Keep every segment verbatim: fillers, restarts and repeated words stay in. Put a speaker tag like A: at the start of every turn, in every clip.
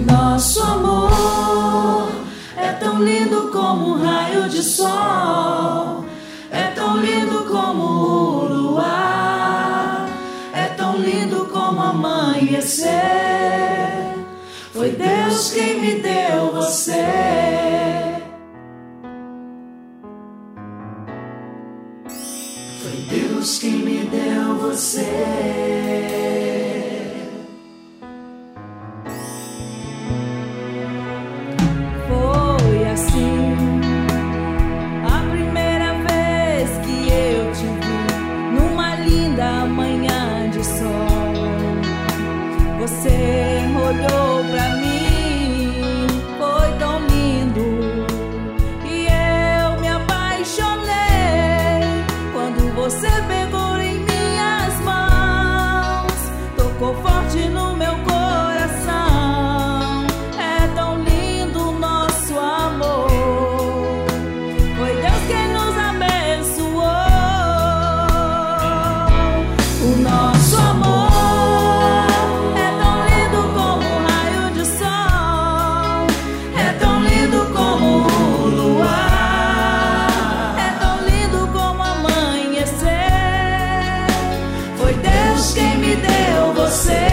A: Nosso amor é tão lindo como um raio de sol, é tão lindo como o luar, é tão lindo como amanhecer. Foi Deus quem me deu você. Foi Deus quem me deu você.
B: Você olhou pra mim, foi tão lindo, e eu me apaixonei quando você pegou em minhas mãos, tocou forte no meu coração. É tão lindo o nosso amor, foi Deus quem nos abençoou. O nosso amor quem me deu você.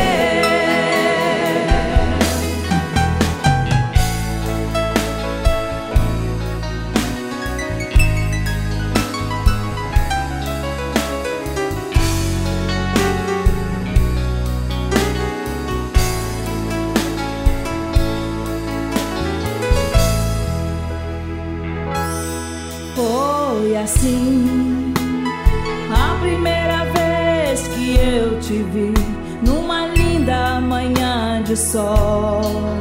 B: Foi assim a primeira vez que eu te vi, numa linda manhã de sol.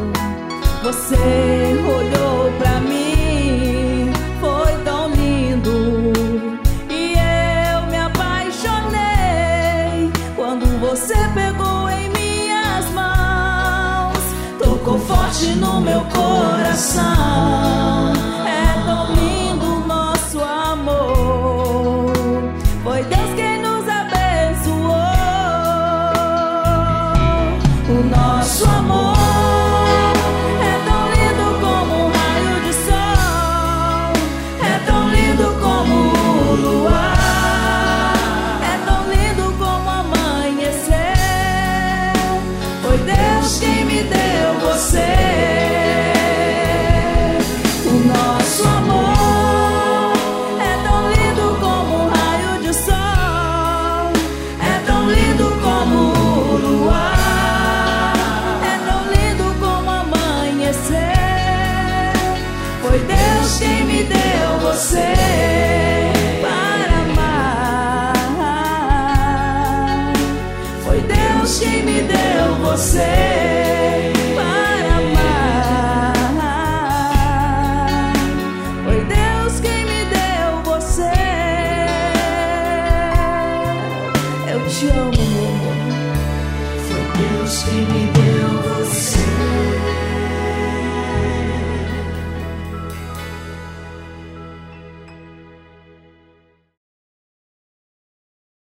B: Você olhou pra mim, foi tão lindo, e eu me apaixonei quando você pegou em minhas mãos, tocou forte no meu coração. É tão lindo o nosso amor, foi Deus quem nos abençoou. O nosso amor é tão lindo como um raio de sol, é tão lindo como o luar, é tão lindo como amanhecer. Foi Deus quem me deu você. O nosso amor é tão lindo como um raio de sol, é tão lindo como o luar, foi Deus quem me deu você para amar. Foi Deus quem me deu você para amar. Foi Deus quem me deu você. Eu te amo, meu amor.
A: Foi Deus quem me deu você.